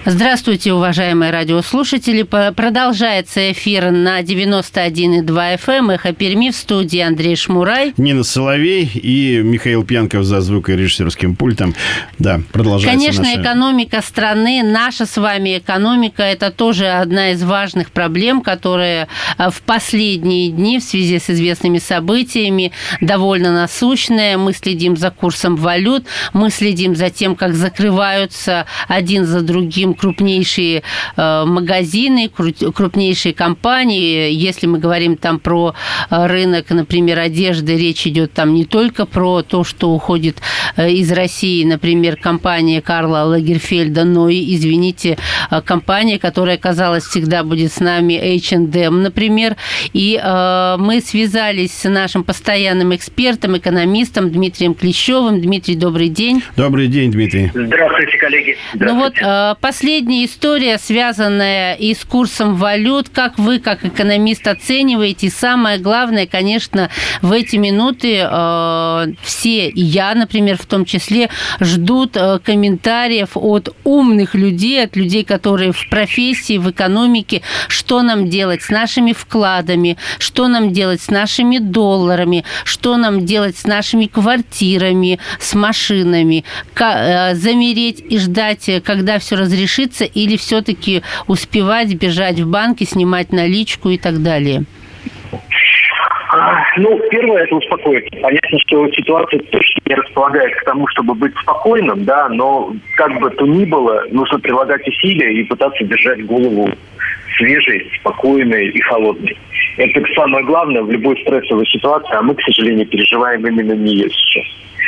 Здравствуйте, уважаемые радиослушатели. Продолжается эфир на 91,2 FM «Эхо Перми». В студии Андрей Шмурай, Нина Соловей и Михаил Пьянков за звукорежиссерским пультом. Да, продолжается. Конечно, экономика страны, наша с вами экономика, это тоже одна из важных проблем, которая в последние дни в связи с известными событиями довольно насущная. Мы следим за курсом валют, мы следим за тем, как закрываются один за другим крупнейшие магазины, крупнейшие компании. Если мы говорим там про рынок, например, одежды, речь идет там не только про то, что уходит из России, например, компания Карла Лагерфельда, но и, извините, компания, которая, казалось, всегда будет с нами, H&M, например. И мы связались с нашим постоянным экспертом, экономистом Дмитрием Клещевым. Дмитрий, добрый день. Добрый день, Дмитрий. Здравствуйте, коллеги. Здравствуйте. Ну вот последняя история, связанная и с курсом валют. Как вы, как экономист, оцениваете? И самое главное, конечно, в эти минуты все, и я, например, в том числе, ждут комментариев от умных людей, от людей, которые в профессии, в экономике, что нам делать с нашими вкладами, что нам делать с нашими долларами, что нам делать с нашими квартирами, с машинами, замереть и ждать, когда все разрешится, или все-таки успевать бежать в банки, снимать наличку и так далее? Ну, первое, это успокоиться. Понятно, что ситуация точно не располагает к тому, чтобы быть спокойным, да, но как бы то ни было, нужно прилагать усилия и пытаться держать голову свежей, спокойной и холодной. Это самое главное в любой стрессовой ситуации, а мы, к сожалению, переживаем именно нее сейчас.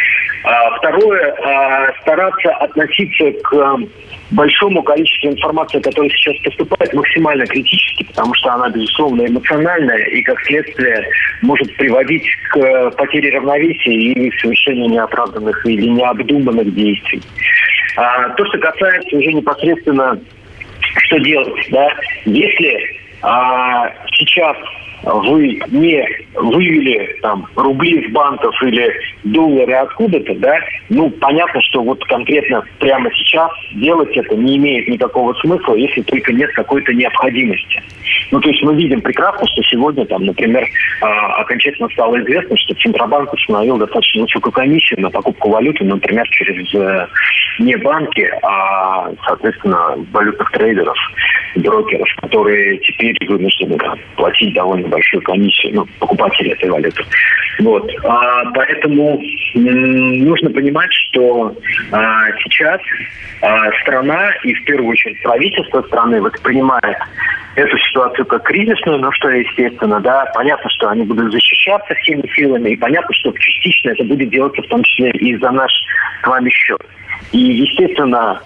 Второе, стараться относиться к большому количеству информации, которая сейчас поступает, максимально критически, потому что она, безусловно, эмоциональная и, как следствие, может приводить к потере равновесия и совершению неоправданных или необдуманных действий. То, что касается уже непосредственно, что делать, да, если сейчас вы не вывели там рубли из банков или доллары откуда-то, да, ну, понятно, что вот конкретно прямо сейчас делать это не имеет никакого смысла, если только нет какой-то необходимости. Ну, то есть мы видим прекрасно, что сегодня там, например, окончательно стало известно, что Центробанк установил достаточно высокую комиссию на покупку валюты, например, через не банки, а, соответственно, валютных трейдеров, брокеров, которые теперь вынуждены платить довольно большую комиссию, ну, покупатели этой валюты. Вот. Поэтому нужно понимать, что сейчас страна и, в первую очередь, правительство страны воспринимает эту ситуацию как кризисную, но что естественно, да, понятно, что они будут защищаться всеми силами, и понятно, что частично это будет делаться в том числе и за наш с вами счет. И, естественно,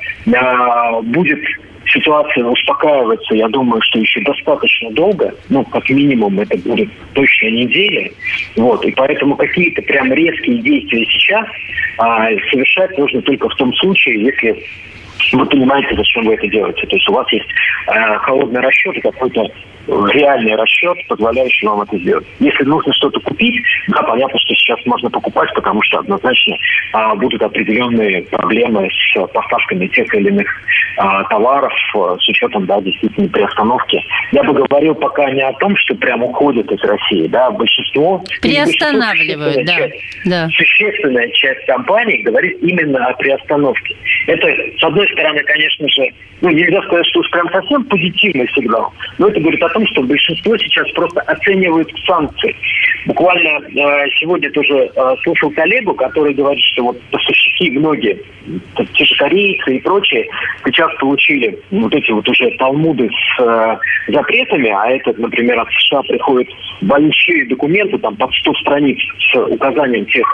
будет ситуация успокаиваться, я думаю, что еще достаточно долго, ну, как минимум, это будет точно неделя, вот, и поэтому какие-то прям резкие действия сейчас совершать нужно только в том случае, если вы понимаете, зачем вы это делаете. То есть у вас есть холодный расчет и какой-то реальный расчет, позволяющий вам это сделать. Если нужно что-то купить, да, понятно, что сейчас можно покупать, потому что однозначно будут определенные проблемы с поставками тех или иных товаров, с учетом, да, действительно приостановки. Я бы говорил пока не о том, что прям уходят из России, да, большинство... Приостанавливают, да. Существенная часть компаний говорит именно о приостановке. Это, с одной стороны, конечно же, ну, нельзя сказать, что уж прям совсем позитивный сигнал, но это говорит о том, что большинство сейчас просто оценивают санкции. Буквально сегодня тоже слушал коллегу, который говорит, что вот поставщики многие, те же корейцы и прочие, сейчас получили вот эти вот уже талмуды с запретами, а это, например, от США приходят большие документы, там под 100 страниц с указанием тех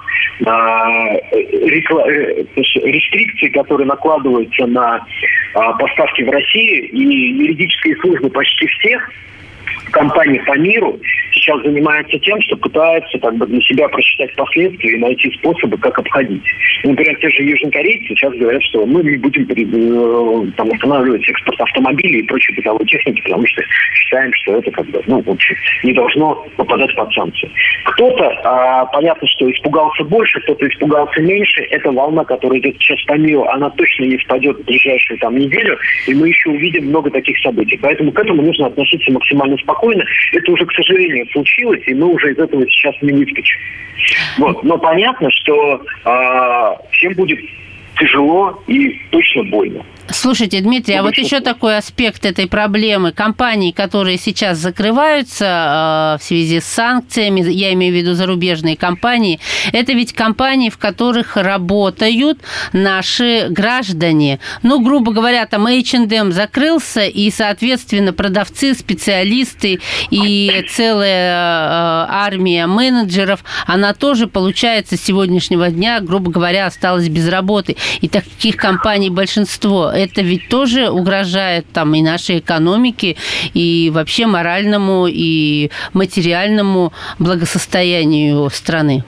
рестрикций, которые накладываются на поставки в Россию, и юридические службы почти всех компаний по миру сейчас сейчас занимается тем, что пытается как бы для себя просчитать последствия и найти способы, как обходить. Например, те же южнокорейцы сейчас говорят, что мы не будем там останавливать экспорт автомобилей и прочей бытовой техники, потому что считаем, что это как бы, в общем, не должно попадать под санкции. Кто-то, понятно, что испугался больше, кто-то испугался меньше. Эта волна, которая идет сейчас по миру, она точно не спадет в ближайшую неделю, и мы еще увидим много таких событий. Поэтому к этому нужно относиться максимально спокойно. Это уже, к сожалению, случилось, и мы уже из этого сейчас не выскочим. Вот. Но понятно, что всем будет тяжело и точно больно. Слушайте, Дмитрий, а вот еще такой аспект этой проблемы. Компании, которые сейчас закрываются в связи с санкциями, я имею в виду зарубежные компании, это ведь компании, в которых работают наши граждане. Грубо говоря, там H&M закрылся, и, соответственно, продавцы, специалисты и целая армия менеджеров, она тоже, получается, с сегодняшнего дня, грубо говоря, осталась без работы. И таких компаний большинство. Это ведь тоже угрожает там и нашей экономике, и вообще моральному и материальному благосостоянию страны.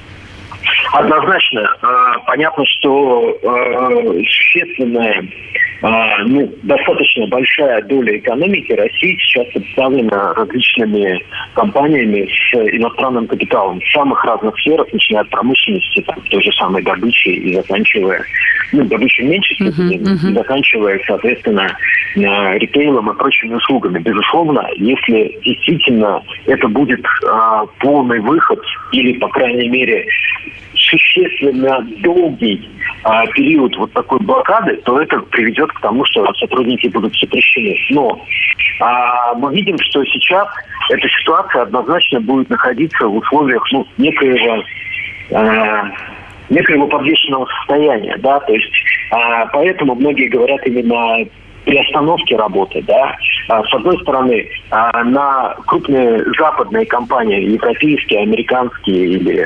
Однозначно. Понятно, что существенная, достаточно большая доля экономики России сейчас представлена различными компаниями с иностранным капиталом в самых разных сферах, начиная от промышленности, там, той же самой добычи и заканчивая, добычей в меньшей степени, заканчивая, соответственно, ритейлом и прочими услугами. Безусловно, если действительно это будет полный выход или, по крайней мере, существенно долгий период вот такой блокады, то это приведет к тому, что сотрудники будут сокращены. Но мы видим, что сейчас эта ситуация однозначно будет находиться в условиях некоего подвешенного состояния, да, то есть поэтому многие говорят именно приостановки работы, да. С одной стороны, на крупные западные компании, европейские, американские или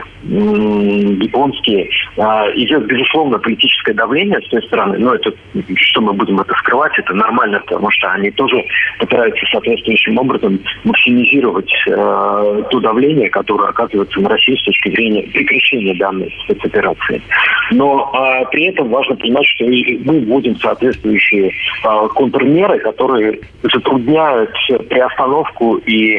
японские, идет, безусловно, политическое давление с той стороны. Но это, что мы будем это скрывать, это нормально, потому что они тоже пытаются соответствующим образом максимизировать то давление, которое оказывается на Россию с точки зрения прекращения данной спецоперации. Но при этом важно понимать, что и мы вводим соответствующие контрмеры, которые затрудняют приостановку и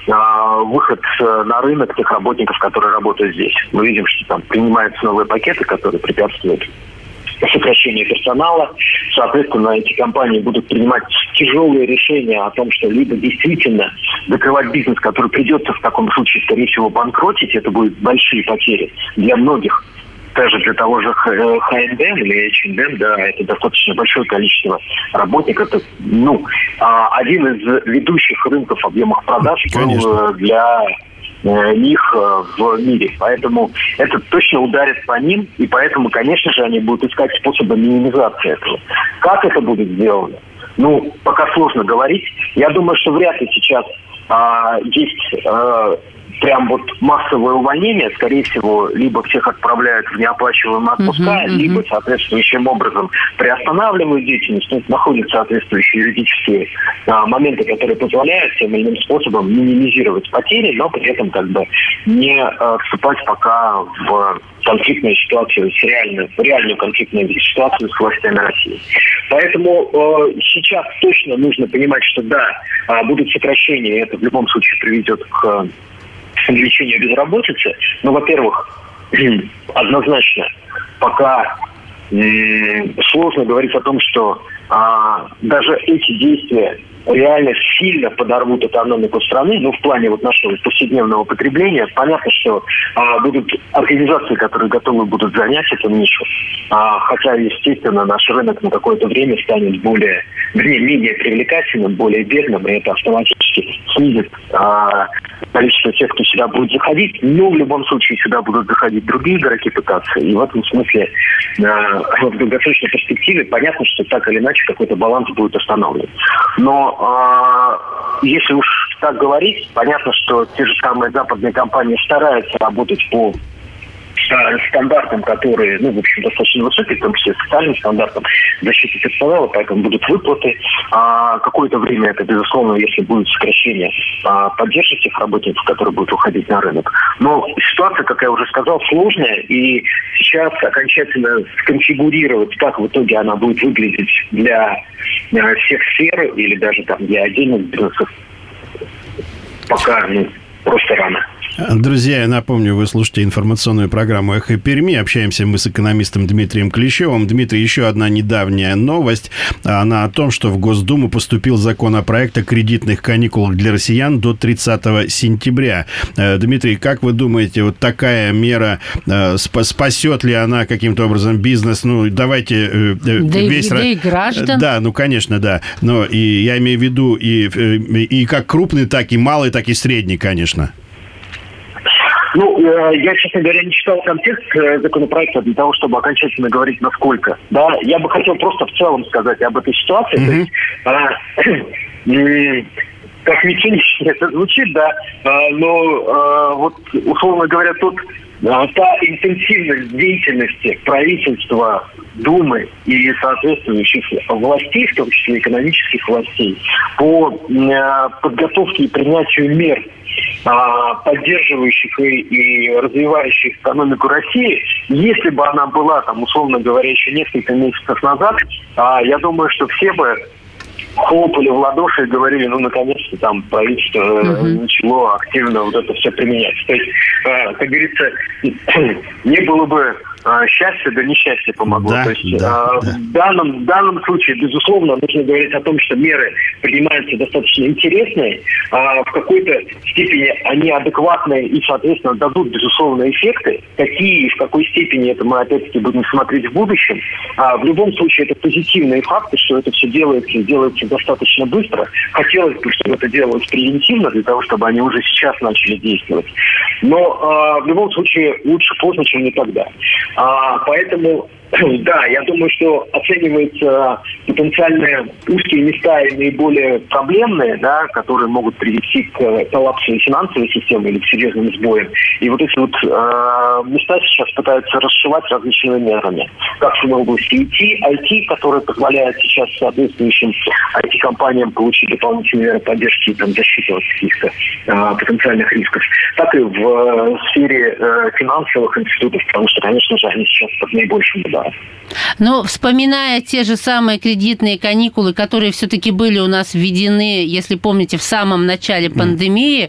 выход на рынок тех работников, которые работают здесь. Мы видим, что там принимаются новые пакеты, которые препятствуют сокращению персонала. Соответственно, эти компании будут принимать тяжелые решения о том, что либо действительно закрывать бизнес, который придется в таком случае, скорее всего, банкротить. Это будут большие потери для многих. Даже для того же H&M или H&M, да, это достаточно большое количество работников. Это, один из ведущих рынков объемов продаж для них в мире. Поэтому это точно ударит по ним, и поэтому, конечно же, они будут искать способы минимизации этого. Как это будет сделано? Пока сложно говорить. Я думаю, что вряд ли сейчас есть прям вот массовое увольнение, скорее всего, либо всех отправляют в неоплачиваемые отпуска, либо соответствующим образом приостанавливают деятельность, находят соответствующие юридические моменты, которые позволяют тем или иным способом минимизировать потери, но при этом как бы не вступать пока в конфликтную ситуацию, реальную конфликтную ситуацию с властями России. Поэтому сейчас точно нужно понимать, что да, будут сокращения, и это в любом случае приведет к увеличению безработицы. Но, во-первых, однозначно пока сложно говорить о том, что даже эти действия реально сильно подорвут экономику страны, в плане вот нашего повседневного потребления. Понятно, что будут организации, которые готовы будут занять эту нишу. Хотя, естественно, наш рынок на какое-то время станет менее привлекательным, более бедным, и это автоматически снизит количество тех, кто сюда будет заходить. Но в любом случае сюда будут заходить другие игроки пытаться. И в этом смысле в долгосрочной перспективе понятно, что так или иначе какой-то баланс будет остановлен. Но если уж так говорить, понятно, что те же самые западные компании стараются работать по стандартам, которые, в общем, достаточно высокие, в том числе социальным стандартам защиты персонала, поэтому будут выплаты. Какое-то время это, безусловно, если будет сокращение, поддержит тех работников, которые будут уходить на рынок. Но ситуация, как я уже сказал, сложная, и сейчас окончательно сконфигурировать, как в итоге она будет выглядеть для всех сфер или даже там для отдельных бизнесов, пока просто рано. Друзья, я напомню, вы слушаете информационную программу «Эхо Перми». Общаемся мы с экономистом Дмитрием Клещевым. Дмитрий, еще одна недавняя новость. Она о том, что в Госдуму поступил законопроект о кредитных каникулах для россиян до 30 сентября. Дмитрий, как вы думаете, вот такая мера, спасет ли она каким-то образом бизнес? Давайте весь... Да и граждан. Да, конечно, да. Но и я имею в виду и как крупный, так и малый, так и средний, конечно. Я, честно говоря, не читал контекст законопроекта для того, чтобы окончательно говорить, насколько. Да, я бы хотел просто в целом сказать об этой ситуации. То есть, как ни цинично это звучит, да, но условно говоря, тут та интенсивность деятельности правительства, Думы и соответствующих властей, в том числе экономических властей, по подготовке и принятию мер, поддерживающих и развивающих экономику России, если бы она была, условно говоря, еще несколько месяцев назад, я думаю, что все бы хлопали в ладоши и говорили, наконец-то правительство начало активно вот это все применять. То есть, как говорится, не было бы счастье, да несчастье помогло. Да, то есть в данном случае, безусловно, нужно говорить о том, что меры принимаются достаточно интересные, в какой-то степени они адекватные и, соответственно, дадут, безусловно, эффекты. Какие и в какой степени это мы, опять-таки, будем смотреть в будущем. В любом случае, это позитивные факты, что это все делается достаточно быстро. Хотелось бы, чтобы это делалось превентивно, для того, чтобы они уже сейчас начали действовать. Но в любом случае лучше поздно, чем никогда. Поэтому, да, я думаю, что оцениваются потенциальные узкие места и наиболее проблемные, да, которые могут привести к коллапсу финансовой системы или к серьезным сбоям. И вот эти места сейчас пытаются расшивать различными мерами. Как в области IT, которые позволяют сейчас соответствующим IT-компаниям получить дополнительные меры поддержки и защиты от каких-то потенциальных рисков, так и в сфере финансовых институтов, потому что, конечно же, они сейчас под наибольшим ударом. Вспоминая те же самые кредитные каникулы, которые все-таки были у нас введены, если помните, в самом начале пандемии,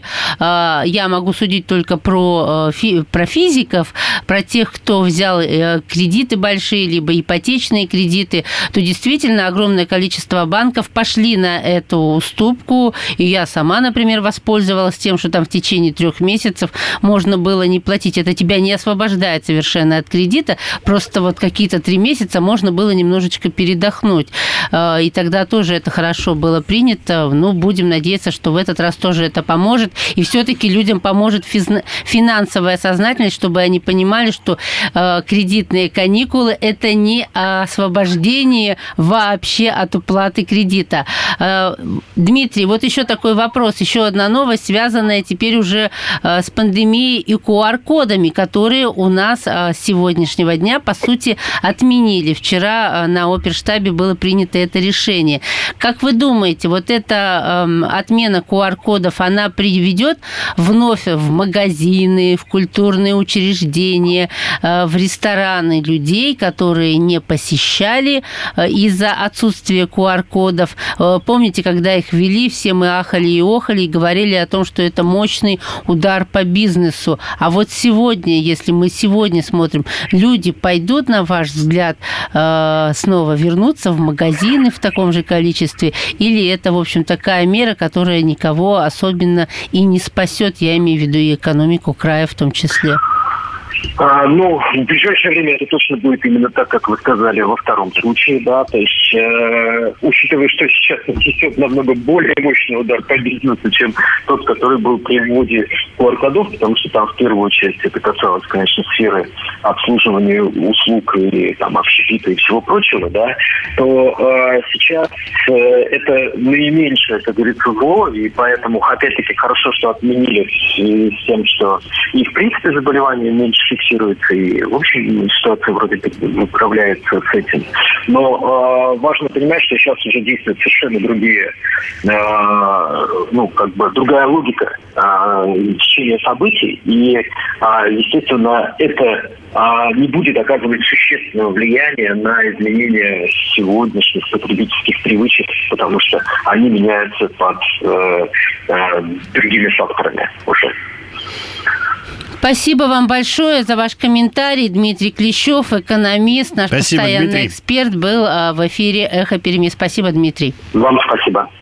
я могу судить только про физиков, про тех, кто взял кредиты большие, либо ипотечные кредиты, то действительно огромное количество банков пошли на эту уступку, и я сама, например, воспользовалась тем, что там в течение 3 месяцев можно было не платить. Это тебя не освобождает совершенно от кредита, просто какие-то 3 месяца можно было немножечко передохнуть. И тогда тоже это хорошо было принято. Будем надеяться, что в этот раз тоже это поможет. И все-таки людям поможет финансовая сознательность, чтобы они понимали, что кредитные каникулы – это не освобождение вообще от уплаты кредита. Дмитрий, еще такой вопрос. Еще одна новость, связанная теперь уже с пандемией и QR-кодами, которые у нас с сегодняшнего дня, по сути, отменили. Вчера на оперштабе было принято это решение. Как вы думаете, эта отмена QR-кодов, она приведет вновь в магазины, в культурные учреждения, в рестораны людей, которые не посещали из-за отсутствия QR-кодов? Помните, когда их ввели, все мы ахали и охали и говорили о том, что это мощный удар по бизнесу. А сегодня, если мы сегодня смотрим, люди пойдут, на ваш взгляд, снова вернуться в магазины в таком же количестве? Или это, в общем, такая мера, которая никого особенно и не спасет, я имею в виду и экономику края в том числе? В ближайшее время это точно будет именно так, как вы сказали, во втором случае, да, то есть, учитывая, что сейчас несет намного более мощный удар по бизнесу, чем тот, который был при вводе QR-кодов, потому что там в первую очередь это касалось, конечно, сферы обслуживания услуг и общепита и всего прочего, да, то сейчас это наименьшее, как говорится, зло, и поэтому, опять-таки, хорошо, что отменили с тем, что и в принципе заболевания меньше фиксируется, и, в общем, ситуация вроде бы управляется с этим. Но важно понимать, что сейчас уже действуют совершенно другие, другая логика течения событий, и, естественно, это не будет оказывать существенного влияния на изменение сегодняшних потребительских привычек, потому что они меняются под другими факторами уже. Спасибо вам большое за ваш комментарий. Дмитрий Клещев, экономист, наш постоянный эксперт, был в эфире «Эхо Перми». Спасибо, Дмитрий. Вам спасибо.